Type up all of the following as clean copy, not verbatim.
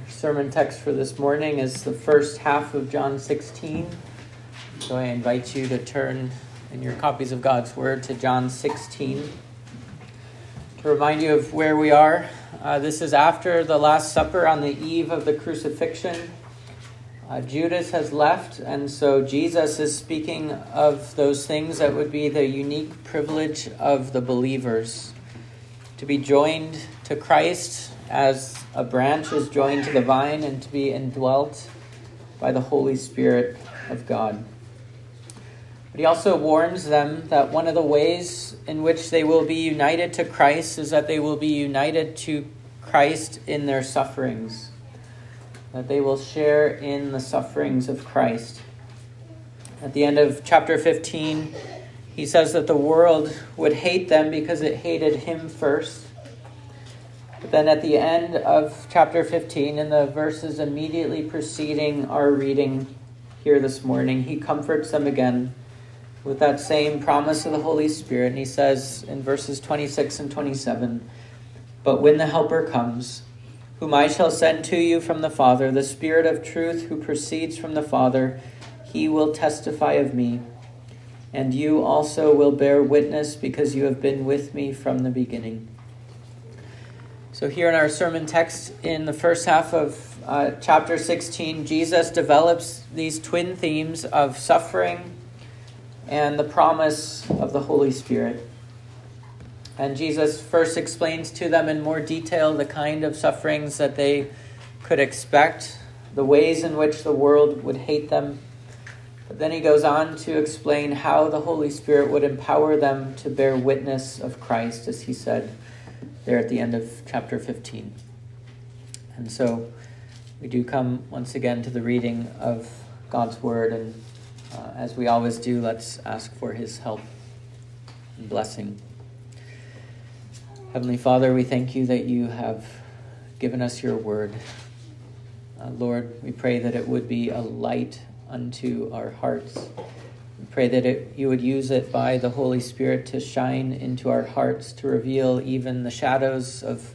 Sermon text for this morning is the first half of John 16. So I invite you to turn in your copies of God's Word to John 16. To remind you of where we are, this is after the Last Supper on the eve of the crucifixion. Judas has left, and so Jesus is speaking of those things that would be the unique privilege of the believers. To be joined to Christ as a branch is joined to the vine, and to be indwelt by the Holy Spirit of God. But he also warns them that one of the ways in which they will be united to Christ is that they will be united to Christ in their sufferings. That they will share in the sufferings of Christ. At the end of chapter 15, he says that the world would hate them because it hated him first. But then at the end of chapter 15, in the verses immediately preceding our reading here this morning, he comforts them again with that same promise of the Holy Spirit. And he says in verses 26 and 27, "But when the Helper comes, whom I shall send to you from the Father, the Spirit of truth who proceeds from the Father, he will testify of me. And you also will bear witness because you have been with me from the beginning." So here in our sermon text, in the first half of chapter 16, Jesus develops these twin themes of suffering and the promise of the Holy Spirit. And Jesus first explains to them in more detail the kind of sufferings that they could expect, the ways in which the world would hate them. But then he goes on to explain how the Holy Spirit would empower them to bear witness of Christ, as he said there at the end of chapter 15. And so we do come once again to the reading of God's Word, and as we always do, let's ask for his help and blessing. Heavenly Father, we thank you that you have given us your word. Lord, we pray that it would be a light unto our hearts. We pray that you would use it by the Holy Spirit to shine into our hearts, to reveal even the shadows of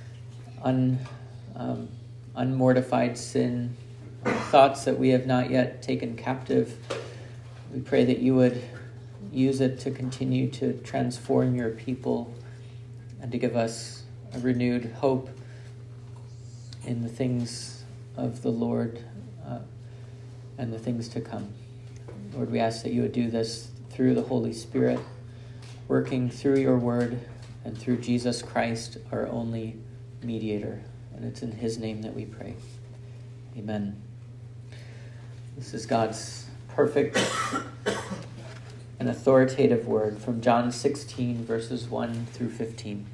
unmortified sin, thoughts that we have not yet taken captive. We pray that you would use it to continue to transform your people and to give us a renewed hope in the things of the Lord and the things to come. Lord, we ask that you would do this through the Holy Spirit, working through your word and through Jesus Christ, our only mediator. And it's in his name that we pray. Amen. This is God's perfect and authoritative word from John 16, verses 1 through 15.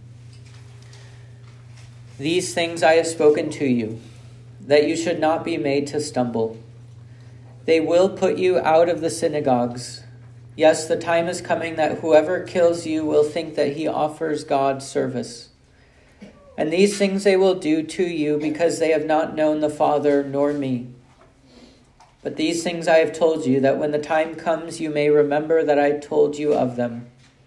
"These things I have spoken to you, that you should not be made to stumble. They will put you out of the synagogues. Yes, the time is coming that whoever kills you will think that he offers God service. And these things they will do to you because they have not known the Father nor me. But these things I have told you, that when the time comes you may remember that I told you of them.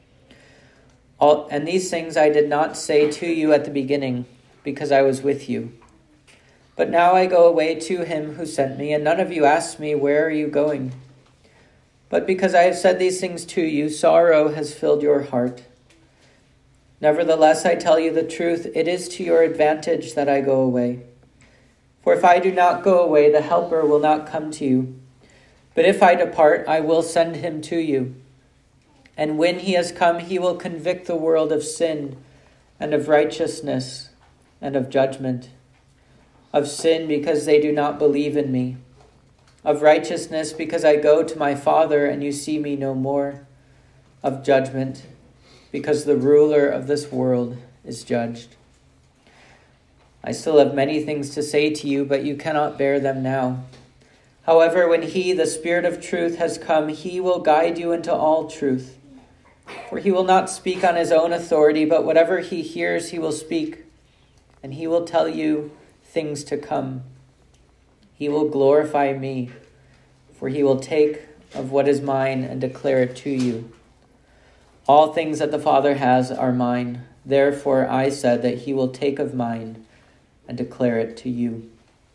And these things I did not say to you at the beginning, because I was with you. But now I go away to him who sent me, and none of you asked me, 'Where are you going?' But because I have said these things to you, sorrow has filled your heart. Nevertheless, I tell you the truth, it is to your advantage that I go away. For if I do not go away, the Helper will not come to you. But if I depart, I will send him to you. And when he has come, he will convict the world of sin and of righteousness and of judgment. Of sin, because they do not believe in me. Of righteousness, because I go to my Father and you see me no more. Of judgment, because the ruler of this world is judged. I still have many things to say to you, but you cannot bear them now. However, when he, the Spirit of truth, has come, he will guide you into all truth. For he will not speak on his own authority, but whatever he hears he will speak, and he will tell you things to come. He will glorify me, for he will take of what is mine and declare it to you. All things that the Father has are mine. Therefore I said that he will take of mine and declare it to you.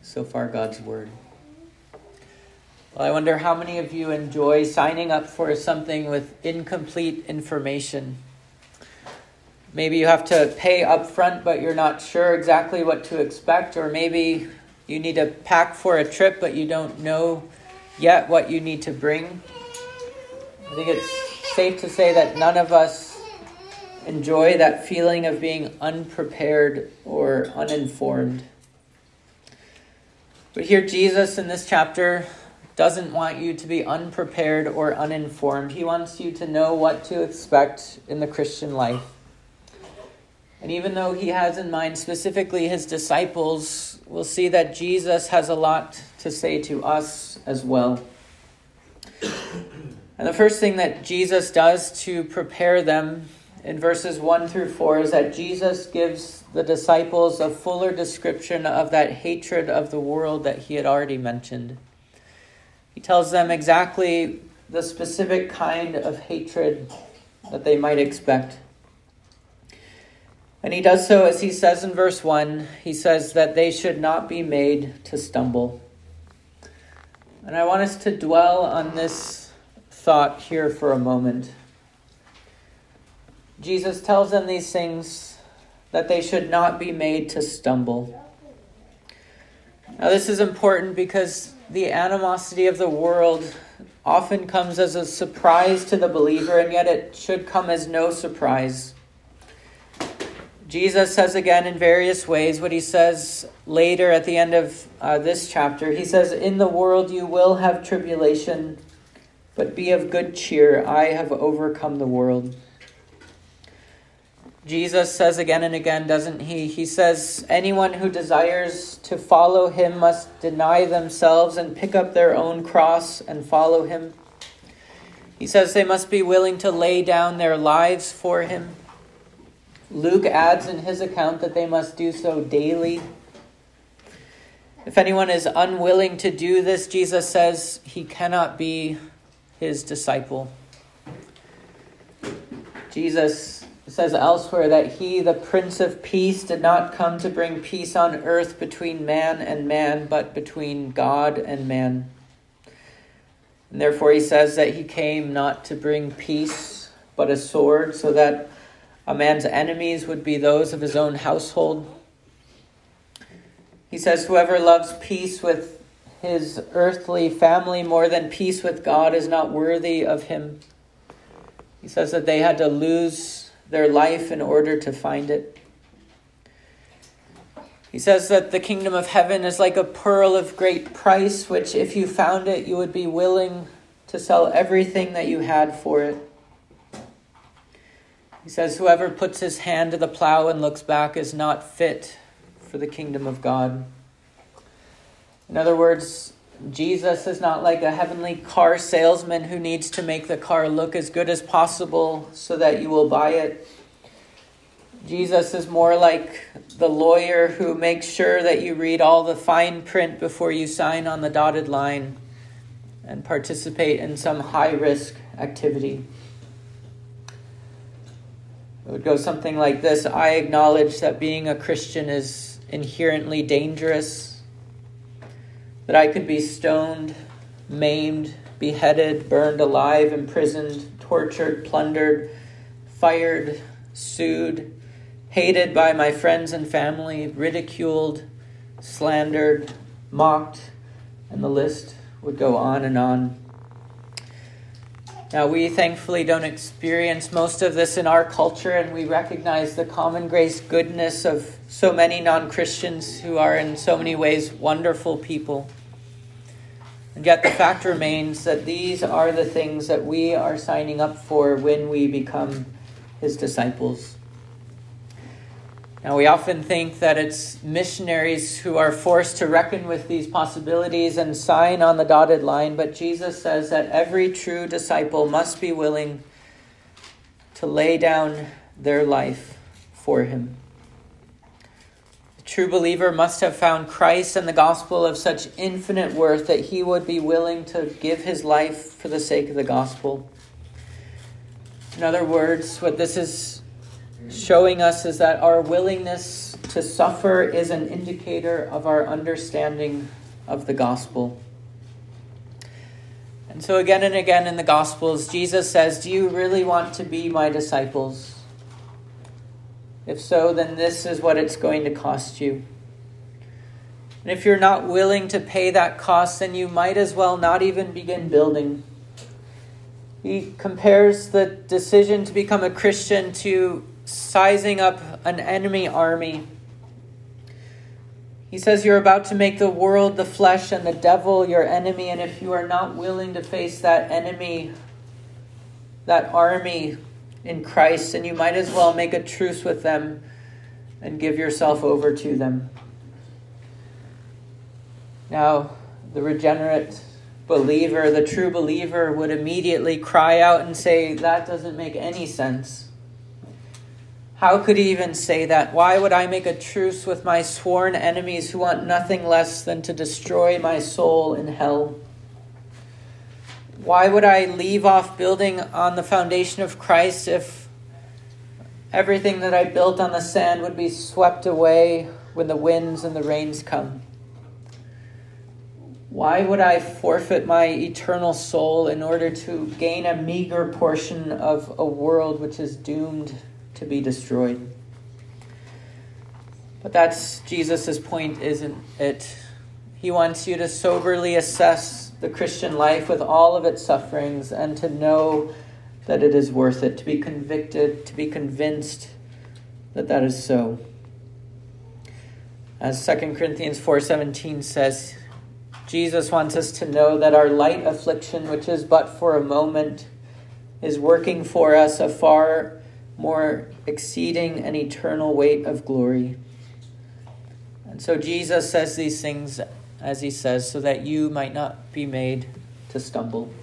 So far, God's Word. Well, I wonder how many of you enjoy signing up for something with incomplete information. Maybe you have to pay up front, but you're not sure exactly what to expect. Or maybe you need to pack for a trip, but you don't know yet what you need to bring. I think it's safe to say that none of us enjoy that feeling of being unprepared or uninformed. But here Jesus in this chapter doesn't want you to be unprepared or uninformed. He wants you to know what to expect in the Christian life. And even though he has in mind specifically his disciples, we'll see that Jesus has a lot to say to us as well. And the first thing that Jesus does to prepare them in verses 1 through 4 is that Jesus gives the disciples a fuller description of that hatred of the world that he had already mentioned. He tells them exactly the specific kind of hatred that they might expect. And he does so, as he says in verse 1, he says that they should not be made to stumble. And I want us to dwell on this thought here for a moment. Jesus tells them these things that they should not be made to stumble. Now this is important because the animosity of the world often comes as a surprise to the believer, and yet it should come as no surprise. Jesus says again in various ways what he says later at the end of this chapter. He says, "In the world you will have tribulation, but be of good cheer. I have overcome the world." Jesus says again and again, doesn't he? He says, anyone who desires to follow him must deny themselves and pick up their own cross and follow him. He says they must be willing to lay down their lives for him. Luke adds in his account that they must do so daily. If anyone is unwilling to do this, Jesus says he cannot be his disciple. Jesus says elsewhere that he, the Prince of Peace, did not come to bring peace on earth between man and man, but between God and man. And therefore he says that he came not to bring peace, but a sword, so that a man's enemies would be those of his own household. He says whoever loves peace with his earthly family more than peace with God is not worthy of him. He says that they had to lose their life in order to find it. He says that the kingdom of heaven is like a pearl of great price, which if you found it, you would be willing to sell everything that you had for it. He says whoever puts his hand to the plow and looks back is not fit for the kingdom of God. In other words, Jesus is not like a heavenly car salesman who needs to make the car look as good as possible so that you will buy it. Jesus is more like the lawyer who makes sure that you read all the fine print before you sign on the dotted line and participate in some high-risk activity. It would go something like this: I acknowledge that being a Christian is inherently dangerous, that I could be stoned, maimed, beheaded, burned alive, imprisoned, tortured, plundered, fired, sued, hated by my friends and family, ridiculed, slandered, mocked, and the list would go on and on. Now, we thankfully don't experience most of this in our culture, and we recognize the common grace goodness of so many non-Christians who are in so many ways wonderful people. And yet the fact remains that these are the things that we are signing up for when we become his disciples. Now, we often think that it's missionaries who are forced to reckon with these possibilities and sign on the dotted line, but Jesus says that every true disciple must be willing to lay down their life for him. The true believer must have found Christ and the gospel of such infinite worth that he would be willing to give his life for the sake of the gospel. In other words, what this is showing us is that our willingness to suffer is an indicator of our understanding of the gospel. And so again and again in the Gospels, Jesus says, do you really want to be my disciples? If so, then this is what it's going to cost you. And if you're not willing to pay that cost, then you might as well not even begin building. He compares the decision to become a Christian to sizing up an enemy army. He says you're about to make the world, the flesh, and the devil your enemy, and if you are not willing to face that enemy, that army in Christ, then you might as well make a truce with them and give yourself over to them. Now, the regenerate believer, the true believer, would immediately cry out and say, that doesn't make any sense. How could he even say that? Why would I make a truce with my sworn enemies who want nothing less than to destroy my soul in hell? Why would I leave off building on the foundation of Christ if everything that I built on the sand would be swept away when the winds and the rains come? Why would I forfeit my eternal soul in order to gain a meager portion of a world which is doomed to be destroyed? But that's Jesus' point, isn't it? He wants you to soberly assess the Christian life with all of its sufferings and to know that it is worth it, to be convicted, to be convinced that that is so. As 2 Corinthians 4:17 says, Jesus wants us to know that our light affliction, which is but for a moment, is working for us a far more exceeding and eternal weight of glory. And so Jesus says these things, as he says, so that you might not be made to stumble.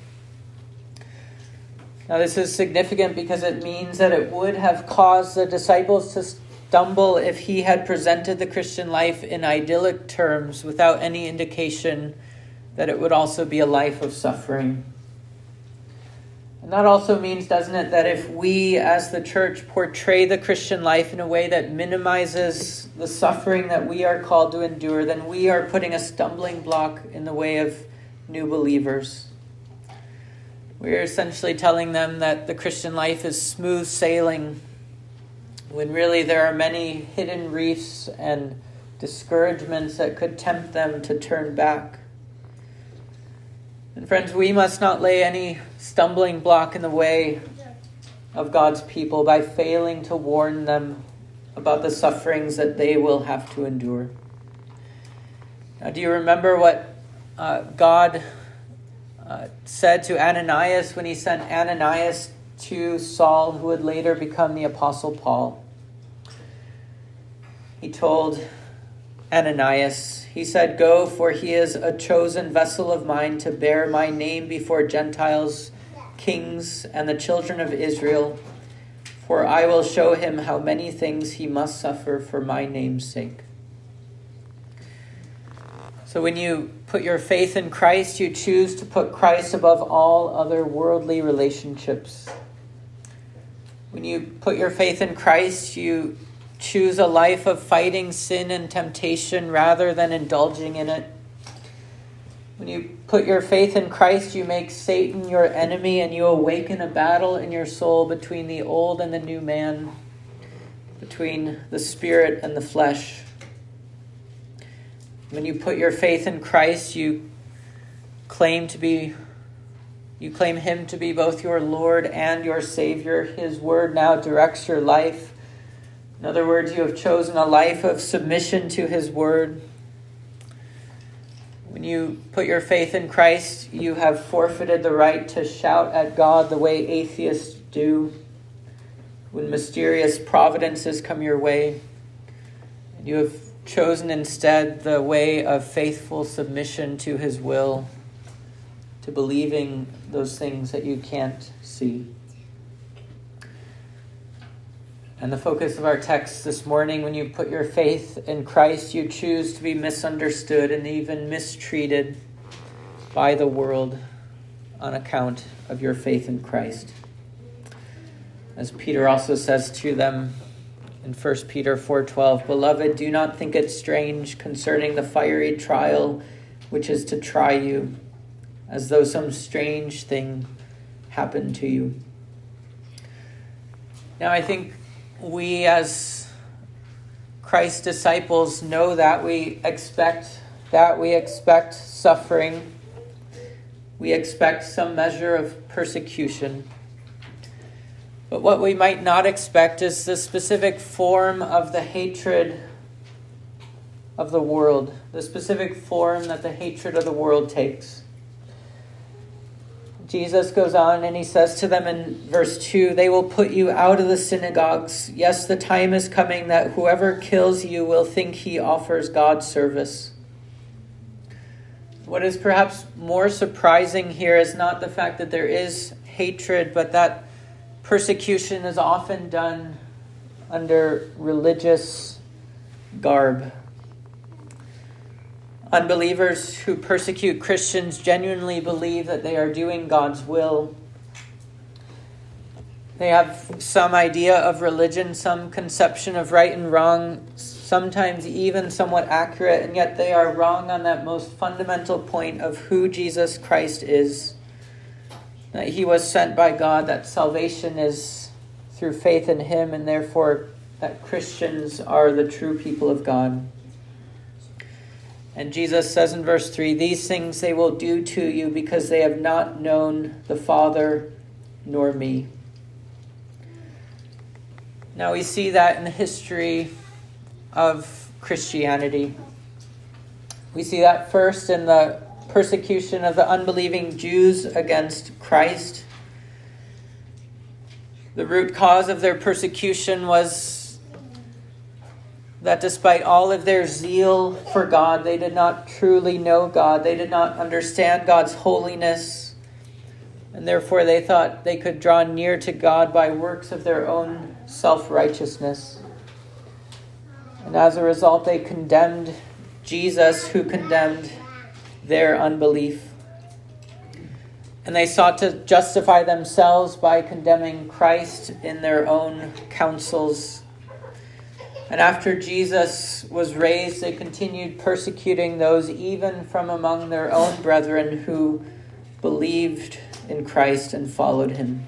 Now this is significant because it means that it would have caused the disciples to stumble if he had presented the Christian life in idyllic terms without any indication that it would also be a life of suffering. And that also means, doesn't it, that if we as the church portray the Christian life in a way that minimizes the suffering that we are called to endure, then we are putting a stumbling block in the way of new believers. We're essentially telling them that the Christian life is smooth sailing, when really there are many hidden reefs and discouragements that could tempt them to turn back. And friends, we must not lay any stumbling block in the way of God's people by failing to warn them about the sufferings that they will have to endure. Now, do you remember what God said to Ananias when he sent Ananias to Saul, who would later become the Apostle Paul? He told Ananias, he said, "Go, for he is a chosen vessel of mine to bear my name before Gentiles, kings, and the children of Israel. For I will show him how many things he must suffer for my name's sake." So when you put your faith in Christ, you choose to put Christ above all other worldly relationships. When you put your faith in Christ, you choose a life of fighting sin and temptation rather than indulging in it. When you put your faith in Christ, you make Satan your enemy and you awaken a battle in your soul between the old and the new man, between the spirit and the flesh. When you put your faith in Christ, you claim him to be both your Lord and your Savior. His word now directs your life. In other words, you have chosen a life of submission to his word. When you put your faith in Christ, you have forfeited the right to shout at God the way atheists do when mysterious providences come your way. You have chosen instead the way of faithful submission to his will, to believing those things that you can't see. And the focus of our text this morning, when you put your faith in Christ, you choose to be misunderstood and even mistreated by the world on account of your faith in Christ. As Peter also says to them, in 1 Peter 4:12, "Beloved, do not think it strange concerning the fiery trial which is to try you, as though some strange thing happened to you." Now, I think we as Christ's disciples know that we expect suffering. We expect some measure of persecution. But what we might not expect is the specific form of the hatred of the world, the specific form that the hatred of the world takes. Jesus goes on and he says to them in verse 2, "They will put you out of the synagogues. Yes, the time is coming that whoever kills you will think he offers God service." What is perhaps more surprising here is not the fact that there is hatred, but that persecution is often done under religious garb. Unbelievers who persecute Christians genuinely believe that they are doing God's will. They have some idea of religion, some conception of right and wrong, sometimes even somewhat accurate, and yet they are wrong on that most fundamental point of who Jesus Christ is. That he was sent by God, that salvation is through faith in him, and therefore that Christians are the true people of God. And Jesus says in verse 3, "These things they will do to you because they have not known the Father nor me." Now we see that in the history of Christianity. We see that first in the persecution of the unbelieving Jews against Christ. The root cause of their persecution was that despite all of their zeal for God, they did not truly know God. They did not understand God's holiness. And therefore they thought they could draw near to God by works of their own self-righteousness. And as a result, they condemned Jesus, who condemned their unbelief. And they sought to justify themselves by condemning Christ in their own counsels. And after Jesus was raised, they continued persecuting those even from among their own brethren who believed in Christ and followed him.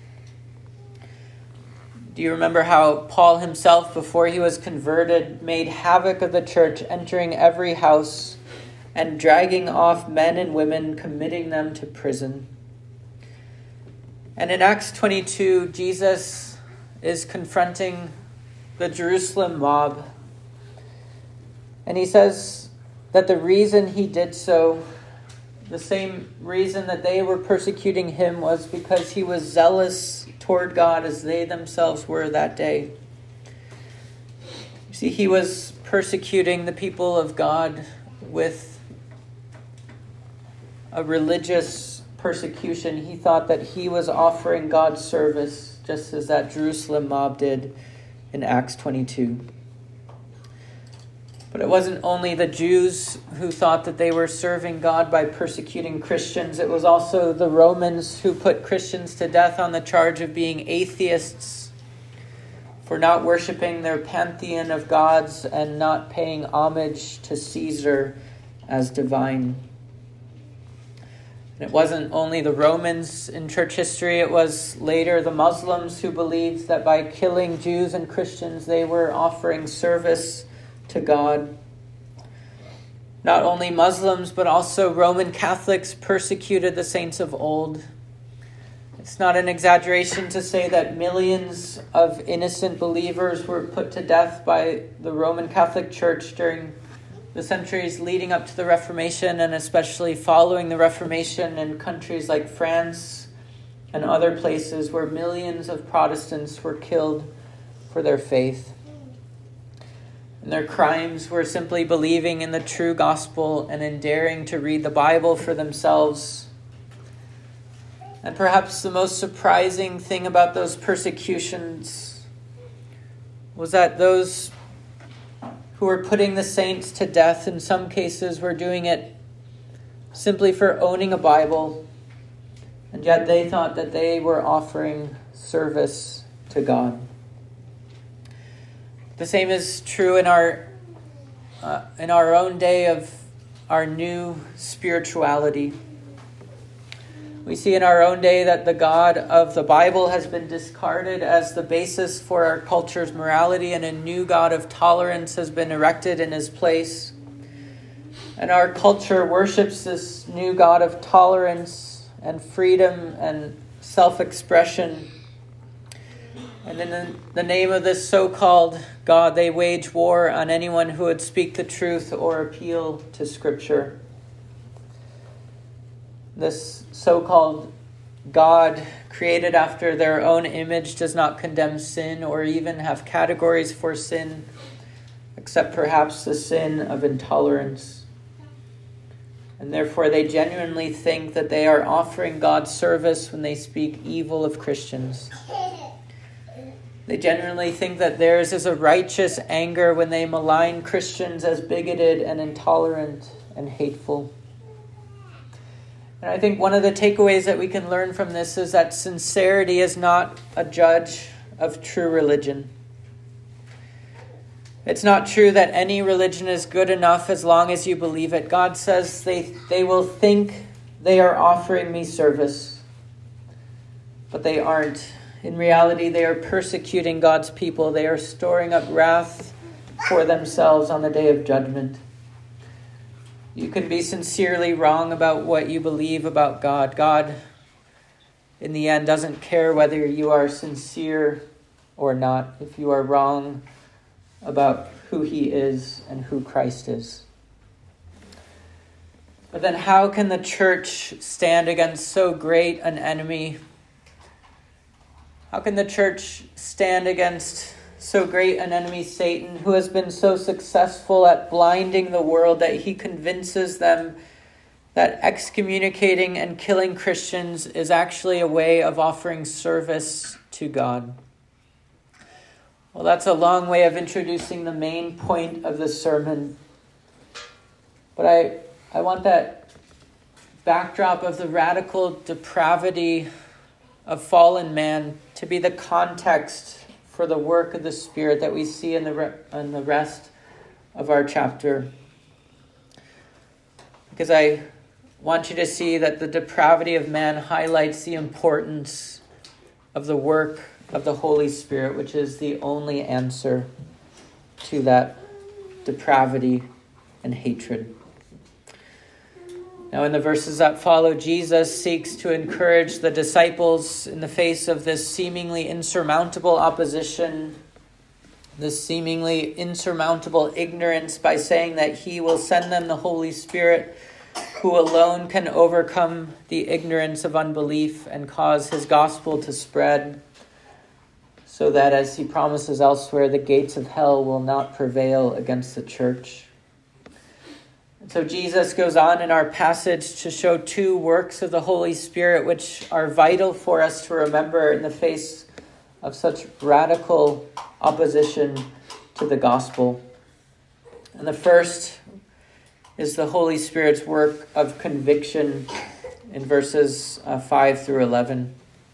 Do you remember how Paul himself, before he was converted, made havoc of the church, entering every house and dragging off men and women, committing them to prison? And in Acts 22, Jesus is confronting the Jerusalem mob. And he says that the reason he did so, the same reason that they were persecuting him, was because he was zealous toward God as they themselves were that day. You see, he was persecuting the people of God with a religious persecution. He thought that he was offering God's service, just as that Jerusalem mob did in Acts 22. But it wasn't only the Jews who thought that they were serving God by persecuting Christians. It was also the Romans who put Christians to death on the charge of being atheists, for not worshiping their pantheon of gods and not paying homage to Caesar as divine. And it wasn't only the Romans in church history, it was later the Muslims who believed that by killing Jews and Christians, they were offering service to God. Not only Muslims, but also Roman Catholics persecuted the saints of old. It's not an exaggeration to say that millions of innocent believers were put to death by the Roman Catholic Church during the centuries leading up to the Reformation, and especially following the Reformation in countries like France and other places where millions of Protestants were killed for their faith. And their crimes were simply believing in the true gospel and in daring to read the Bible for themselves. And perhaps the most surprising thing about those persecutions was that those who were putting the saints to death, in some cases, were doing it simply for owning a Bible, and yet they thought that they were offering service to God. The same is true in our own day of our new spirituality. We see in our own day that the God of the Bible has been discarded as the basis for our culture's morality, and a new God of tolerance has been erected in his place. And our culture worships this new God of tolerance and freedom and self-expression. And in the name of this so-called God, they wage war on anyone who would speak the truth or appeal to Scripture. This so-called God, created after their own image, does not condemn sin or even have categories for sin, except perhaps the sin of intolerance. And therefore they genuinely think that they are offering God service when they speak evil of Christians. They genuinely think that theirs is a righteous anger when they malign Christians as bigoted and intolerant and hateful. And I think one of the takeaways that we can learn from this is that sincerity is not a judge of true religion. It's not true that any religion is good enough as long as you believe it. God says they will think they are offering me service, but they aren't. In reality, they are persecuting God's people. They are storing up wrath for themselves on the day of judgment. You can be sincerely wrong about what you believe about God. God, in the end, doesn't care whether you are sincere or not, if you are wrong about who he is and who Christ is. But then how can the church stand against so great an enemy? How can the church stand against so great an enemy, Satan, who has been so successful at blinding the world that he convinces them that excommunicating and killing Christians is actually a way of offering service to God? Well, that's a long way of introducing the main point of the sermon. But I want that backdrop of the radical depravity of fallen man to be the context for the work of the Spirit that we see in the rest of our chapter. Because I want you to see that the depravity of man highlights the importance of the work of the Holy Spirit, which is the only answer to that depravity and hatred. Now, in the verses that follow, Jesus seeks to encourage the disciples in the face of this seemingly insurmountable opposition, this seemingly insurmountable ignorance, by saying that he will send them the Holy Spirit, who alone can overcome the ignorance of unbelief and cause his gospel to spread, so that, as he promises elsewhere, the gates of hell will not prevail against the church. So Jesus goes on in our passage to show two works of the Holy Spirit which are vital for us to remember in the face of such radical opposition to the gospel. And the first is the Holy Spirit's work of conviction in verses 5 through 11.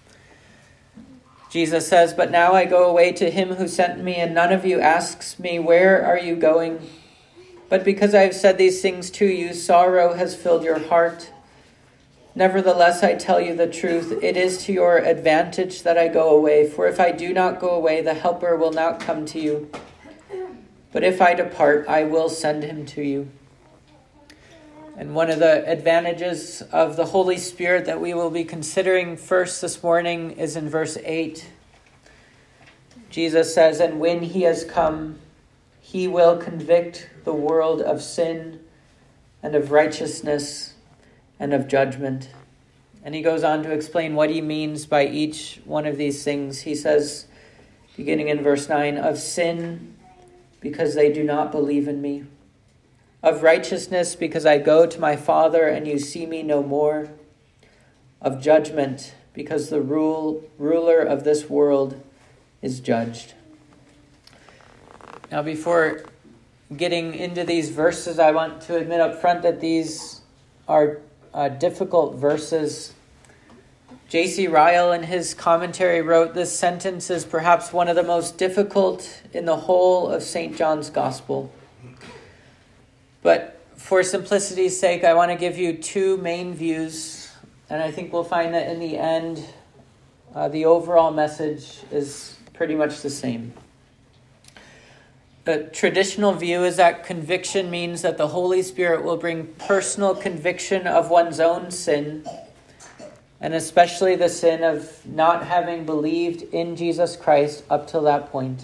Jesus says, "But now I go away to him who sent me, and none of you asks me, 'Where are you going?' But because I have said these things to you, sorrow has filled your heart. Nevertheless, I tell you the truth. It is to your advantage that I go away. For if I do not go away, the Helper will not come to you. But if I depart, I will send him to you." And one of the advantages of the Holy Spirit that we will be considering first this morning is in verse 8. Jesus says, "And when he has come, he will convict the world of sin and of righteousness and of judgment." And he goes on to explain what he means by each one of these things. He says, beginning in verse 9, "Of sin, because they do not believe in me. Of righteousness, because I go to my Father and you see me no more. Of judgment, because the ruler of this world is judged." Now, before getting into these verses, I want to admit up front that these are difficult verses. J.C. Ryle, in his commentary, wrote, "This sentence is perhaps one of the most difficult in the whole of St. John's Gospel." But for simplicity's sake, I want to give you two main views, and I think we'll find that in the end, the overall message is pretty much the same. The traditional view is that conviction means that the Holy Spirit will bring personal conviction of one's own sin, and especially the sin of not having believed in Jesus Christ up till that point.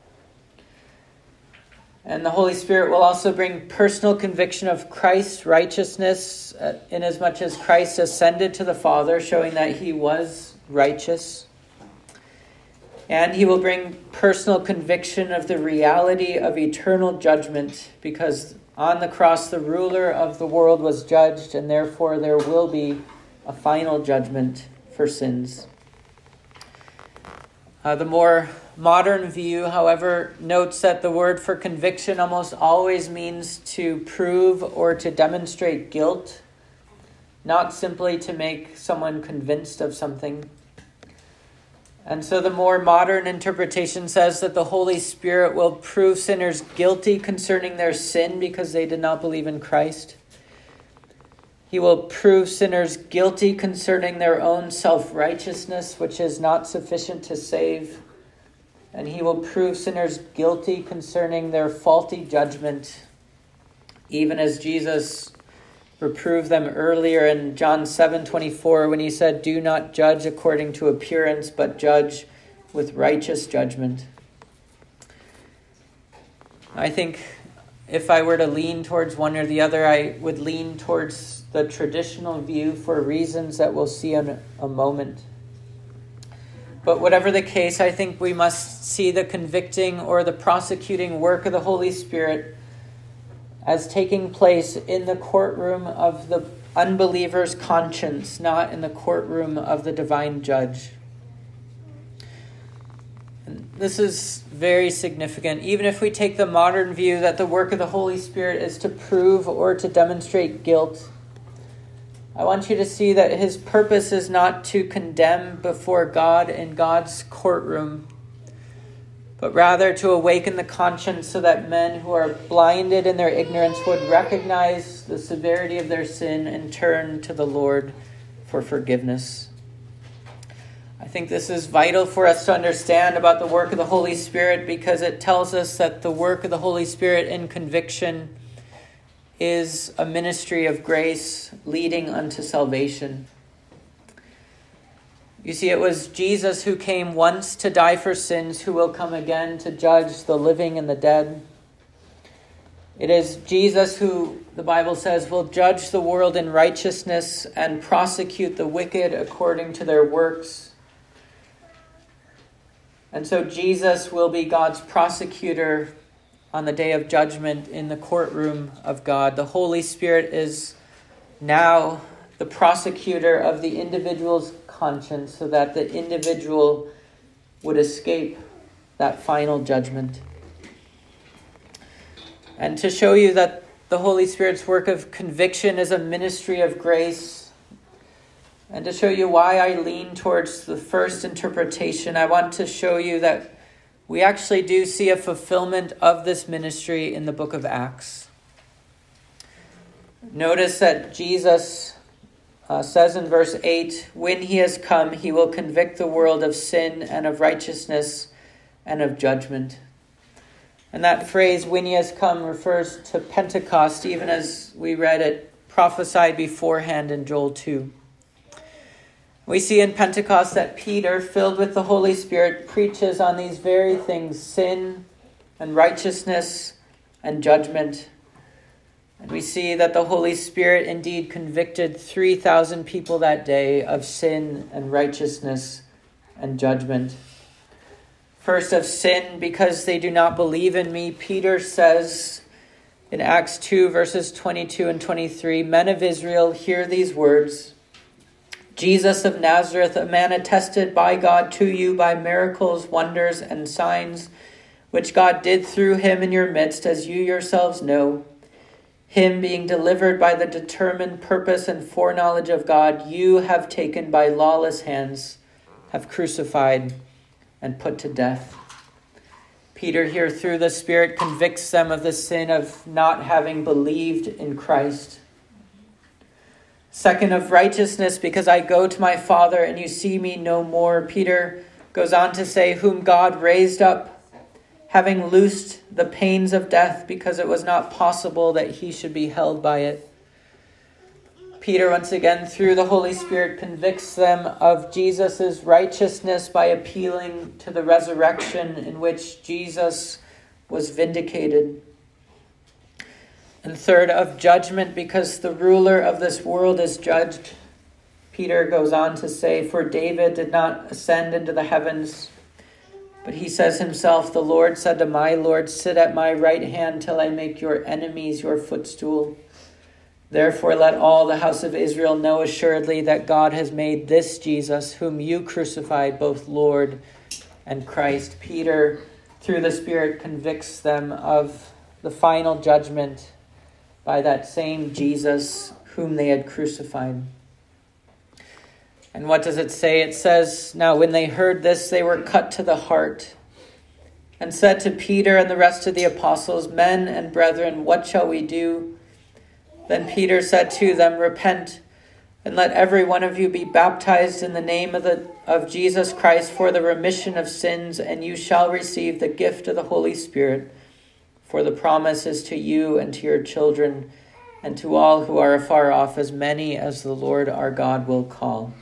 And the Holy Spirit will also bring personal conviction of Christ's righteousness, inasmuch as Christ ascended to the Father, showing that he was righteous. And he will bring personal conviction of the reality of eternal judgment, because on the cross the ruler of the world was judged, and therefore there will be a final judgment for sins. The more modern view, however, notes that the word for conviction almost always means to prove or to demonstrate guilt, not simply to make someone convinced of something. And so the more modern interpretation says that the Holy Spirit will prove sinners guilty concerning their sin because they did not believe in Christ. He will prove sinners guilty concerning their own self-righteousness, which is not sufficient to save. And he will prove sinners guilty concerning their faulty judgment, even as Jesus reproved them earlier in John 7:24 when he said, "Do not judge according to appearance, but judge with righteous judgment." I think if I were to lean towards one or the other, I would lean towards the traditional view for reasons that we'll see in a moment. But whatever the case, I think we must see the convicting or the prosecuting work of the Holy Spirit as taking place in the courtroom of the unbeliever's conscience, not in the courtroom of the divine judge. And this is very significant. Even if we take the modern view that the work of the Holy Spirit is to prove or to demonstrate guilt, I want you to see that his purpose is not to condemn before God in God's courtroom, but rather to awaken the conscience so that men who are blinded in their ignorance would recognize the severity of their sin and turn to the Lord for forgiveness. I think this is vital for us to understand about the work of the Holy Spirit, because it tells us that the work of the Holy Spirit in conviction is a ministry of grace leading unto salvation. You see, it was Jesus who came once to die for sins, who will come again to judge the living and the dead. It is Jesus who, the Bible says, will judge the world in righteousness and prosecute the wicked according to their works. And so Jesus will be God's prosecutor on the day of judgment in the courtroom of God. The Holy Spirit is now the prosecutor of the individual's conscience, so that the individual would escape that final judgment. And to show you that the Holy Spirit's work of conviction is a ministry of grace, and to show you why I lean towards the first interpretation, I want to show you that we actually do see a fulfillment of this ministry in the book of Acts. Notice that Jesus says in verse 8, "When he has come, he will convict the world of sin and of righteousness and of judgment." And that phrase, "when he has come," refers to Pentecost, even as we read it prophesied beforehand in Joel 2. We see in Pentecost that Peter, filled with the Holy Spirit, preaches on these very things: sin and righteousness and judgment. And we see that the Holy Spirit indeed convicted 3,000 people that day of sin and righteousness and judgment. First, of sin, because they do not believe in me. Peter says in Acts 2, verses 22 and 23, "Men of Israel, hear these words. Jesus of Nazareth, a man attested by God to you by miracles, wonders, and signs, which God did through him in your midst, as you yourselves know. Him being delivered by the determined purpose and foreknowledge of God, you have taken by lawless hands, have crucified and put to death. Peter here through the Spirit convicts them of the sin of not having believed in Christ. Second, of righteousness, because I go to my Father and you see me no more. Peter goes on to say, whom God raised up, having loosed the pains of death, because it was not possible that he should be held by it. Peter, once again, through the Holy Spirit, convicts them of Jesus' righteousness by appealing to the resurrection in which Jesus was vindicated. And third, of judgment, because the ruler of this world is judged. Peter goes on to say, for David did not ascend into the heavens, but he says himself, the Lord said to my Lord, sit at my right hand till I make your enemies your footstool. Therefore let all the house of Israel know assuredly that God has made this Jesus, whom you crucified, both Lord and Christ. Peter, through the Spirit, convicts them of the final judgment by that same Jesus whom they had crucified. And what does it say? It says, now when they heard this, they were cut to the heart and said to Peter and the rest of the apostles, men and brethren, what shall we do? Then Peter said to them, repent and let every one of you be baptized in the name of Jesus Christ for the remission of sins, and you shall receive the gift of the Holy Spirit. For the promise is to you and to your children and to all who are afar off, as many as the Lord our God will call.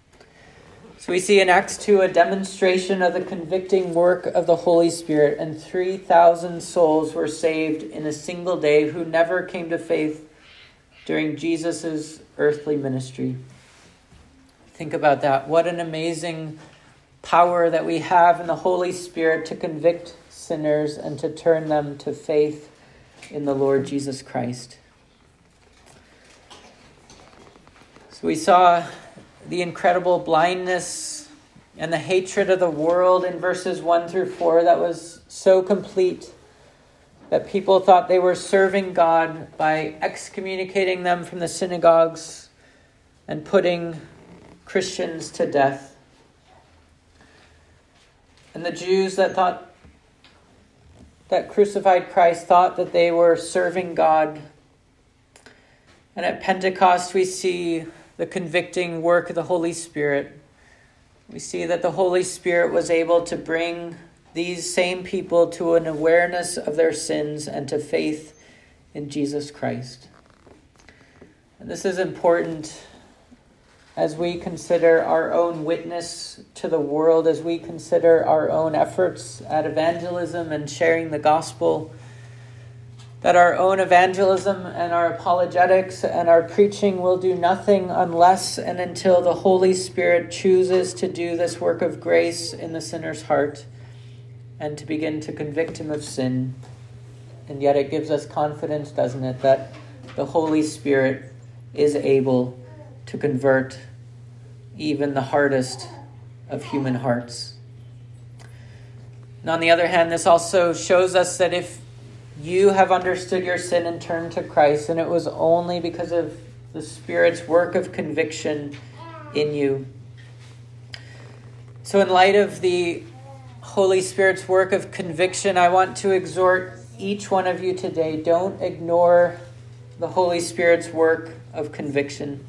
So we see in Acts 2 a demonstration of the convicting work of the Holy Spirit, and 3,000 souls were saved in a single day who never came to faith during Jesus' earthly ministry. Think about that. What an amazing power that we have in the Holy Spirit to convict sinners and to turn them to faith in the Lord Jesus Christ. So we saw the incredible blindness and the hatred of the world in verses 1 through 4 that was so complete that people thought they were serving God by excommunicating them from the synagogues and putting Christians to death. And the Jews that crucified Christ thought that they were serving God. And at Pentecost we see the convicting work of the Holy Spirit. We see that the Holy Spirit was able to bring these same people to an awareness of their sins and to faith in Jesus Christ. And this is important as we consider our own witness to the world, as we consider our own efforts at evangelism and sharing the gospel, that our own evangelism and our apologetics and our preaching will do nothing unless and until the Holy Spirit chooses to do this work of grace in the sinner's heart and to begin to convict him of sin. And yet it gives us confidence, doesn't it, that the Holy Spirit is able to convert even the hardest of human hearts. And on the other hand, this also shows us that if you have understood your sin and turned to Christ, and it was only because of the Spirit's work of conviction in you. So in light of the Holy Spirit's work of conviction, I want to exhort each one of you today, don't ignore the Holy Spirit's work of conviction.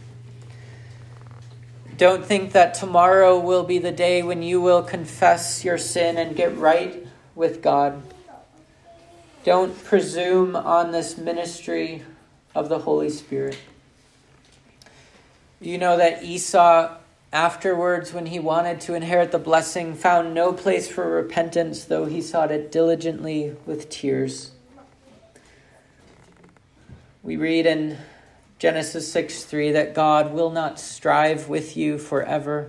Don't think that tomorrow will be the day when you will confess your sin and get right with God. Don't presume on this ministry of the Holy Spirit. You know that Esau, afterwards, when he wanted to inherit the blessing, found no place for repentance, though he sought it diligently with tears. We read in Genesis 6:3 that God will not strive with you forever.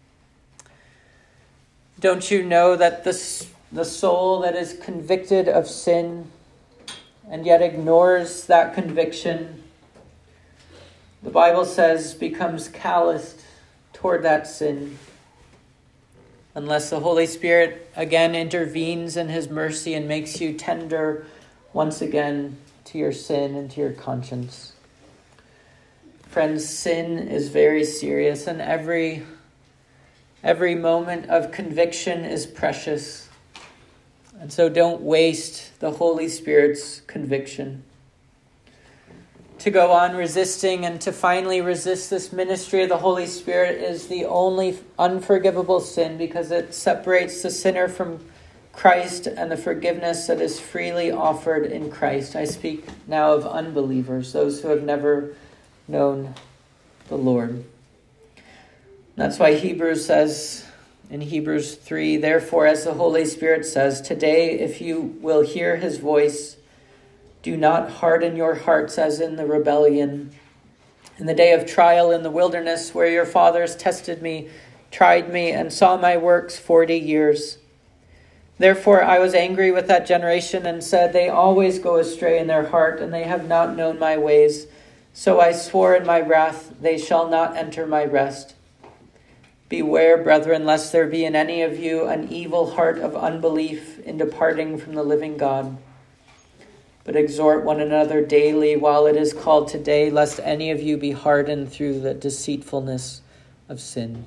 Don't you know that the soul that is convicted of sin and yet ignores that conviction, the Bible says, becomes calloused toward that sin, unless the Holy Spirit again intervenes in his mercy and makes you tender once again to your sin and to your conscience. Friends, sin is very serious, and every moment of conviction is precious. And so don't waste the Holy Spirit's conviction. To go on resisting and to finally resist this ministry of the Holy Spirit is the only unforgivable sin, because it separates the sinner from Christ and the forgiveness that is freely offered in Christ. I speak now of unbelievers, those who have never known the Lord. That's why Hebrews says in Hebrews 3, therefore, as the Holy Spirit says, today, if you will hear his voice, do not harden your hearts as in the rebellion, in the day of trial in the wilderness, where your fathers tested me, tried me, and saw my works 40 years. Therefore I was angry with that generation and said, they always go astray in their heart, and they have not known my ways. So I swore in my wrath, they shall not enter my rest. Beware, brethren, lest there be in any of you an evil heart of unbelief in departing from the living God. But exhort one another daily while it is called today, lest any of you be hardened through the deceitfulness of sin.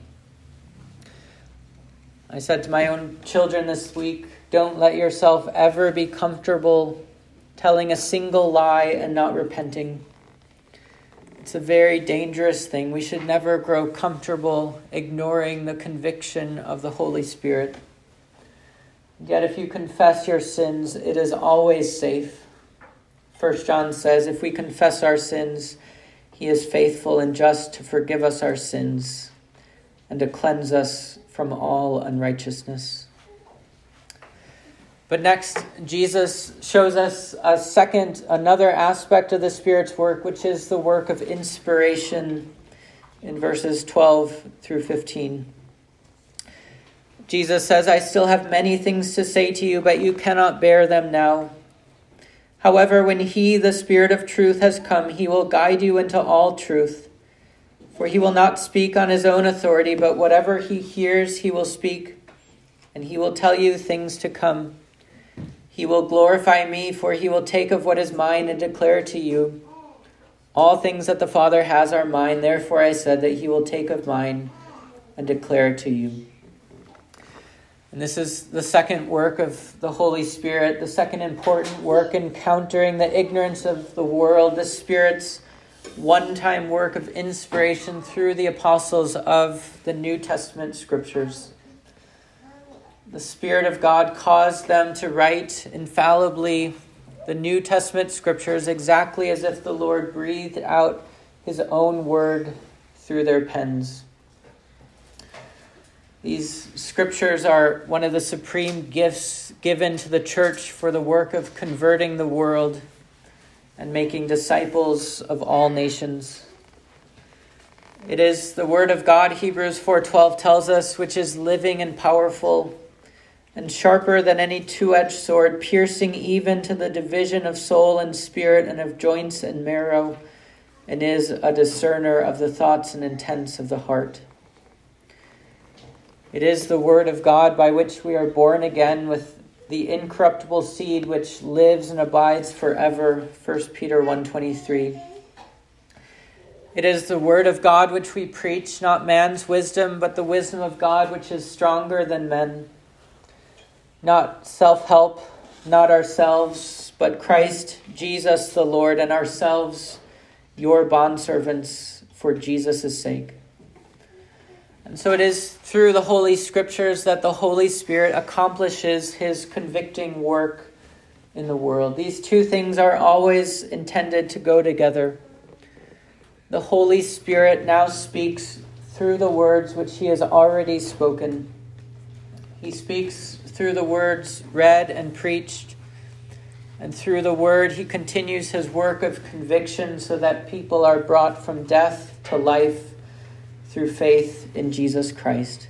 I said to my own children this week, don't let yourself ever be comfortable telling a single lie and not repenting. It's a very dangerous thing. We should never grow comfortable ignoring the conviction of the Holy Spirit. Yet if you confess your sins, it is always safe. 1 John says, if we confess our sins, he is faithful and just to forgive us our sins and to cleanse us from all unrighteousness. But next, Jesus shows us another aspect of the Spirit's work, which is the work of inspiration in verses 12 through 15. Jesus says, I still have many things to say to you, but you cannot bear them now. However, when he, the Spirit of truth, has come, he will guide you into all truth. For he will not speak on his own authority, but whatever he hears, he will speak, and he will tell you things to come. He will glorify me, for he will take of what is mine and declare to you. All things that the Father has are mine, therefore I said that he will take of mine and declare to you. And this is the second work of the Holy Spirit, the second important work in countering the ignorance of the world, the Spirit's one-time work of inspiration through the apostles of the New Testament scriptures. The Spirit of God caused them to write infallibly the New Testament scriptures exactly as if the Lord breathed out his own word through their pens. These scriptures are one of the supreme gifts given to the church for the work of converting the world and making disciples of all nations. It is the word of God, Hebrews 4:12 tells us, which is living and powerful and sharper than any two-edged sword, piercing even to the division of soul and spirit and of joints and marrow, and is a discerner of the thoughts and intents of the heart. It is the word of God by which we are born again with the incorruptible seed which lives and abides forever, 1 Peter 1:23. It is the word of God which we preach, not man's wisdom, but the wisdom of God which is stronger than men. Not self-help, not ourselves, but Christ Jesus the Lord, and ourselves your bondservants for Jesus' sake. And so it is through the Holy Scriptures that the Holy Spirit accomplishes his convicting work in the world. These two things are always intended to go together. The Holy Spirit now speaks through the words which he has already spoken. He speaks through the words read and preached. And through the word, he continues his work of conviction so that people are brought from death to life through faith in Jesus Christ.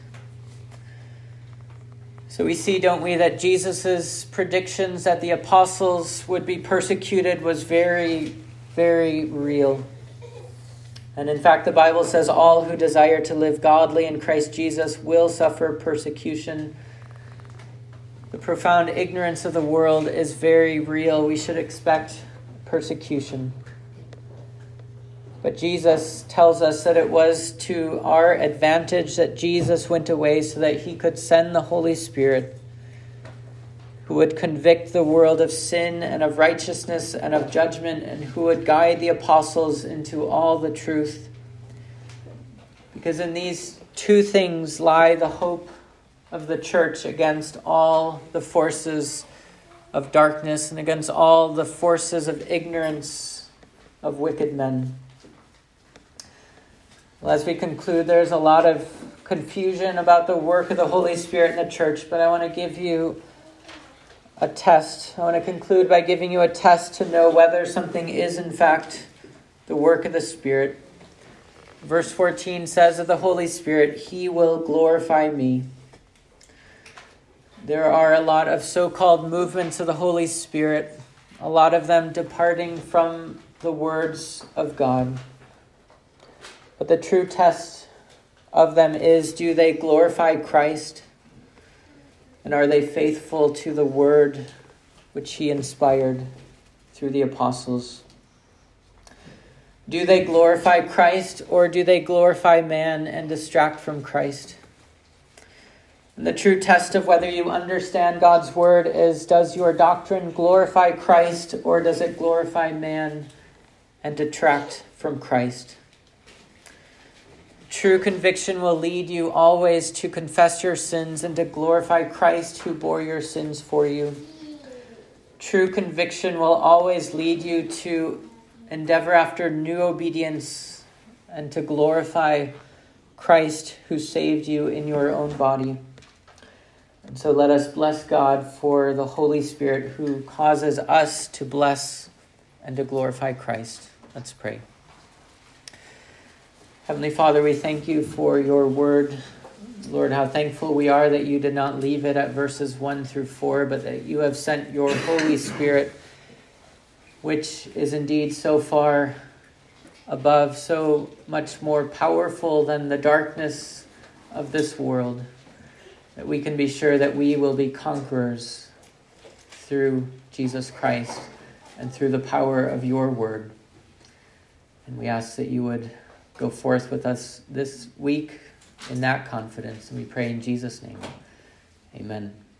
So we see, don't we, that Jesus' predictions that the apostles would be persecuted was very, very real. And in fact, the Bible says all who desire to live godly in Christ Jesus will suffer persecution. The profound ignorance of the world is very real. We should expect persecution. But Jesus tells us that it was to our advantage that Jesus went away so that he could send the Holy Spirit, who would convict the world of sin and of righteousness and of judgment, and who would guide the apostles into all the truth. Because in these two things lie the hope of the church against all the forces of darkness and against all the forces of ignorance of wicked men. Well, as we conclude, there's a lot of confusion about the work of the Holy Spirit in the church, but I want to give you a test. I want to conclude by giving you a test to know whether something is in fact the work of the Spirit. Verse 14 says of the Holy Spirit, he will glorify me. There are a lot of so-called movements of the Holy Spirit, a lot of them departing from the words of God. But the true test of them is, do they glorify Christ? And are they faithful to the word which he inspired through the apostles? Do they glorify Christ, or do they glorify man and distract from Christ? And the true test of whether you understand God's word is, does your doctrine glorify Christ, or does it glorify man and detract from Christ? True conviction will lead you always to confess your sins and to glorify Christ who bore your sins for you. True conviction will always lead you to endeavor after new obedience and to glorify Christ who saved you in your own body. And so let us bless God for the Holy Spirit who causes us to bless and to glorify Christ. Let's pray. Heavenly Father, we thank you for your word. Lord, how thankful we are that you did not leave it at verses 1 through 4, but that you have sent your Holy Spirit, which is indeed so far above, so much more powerful than the darkness of this world, that we can be sure that we will be conquerors through Jesus Christ and through the power of your word. And we ask that you would go forth with us this week in that confidence. And we pray in Jesus' name. Amen.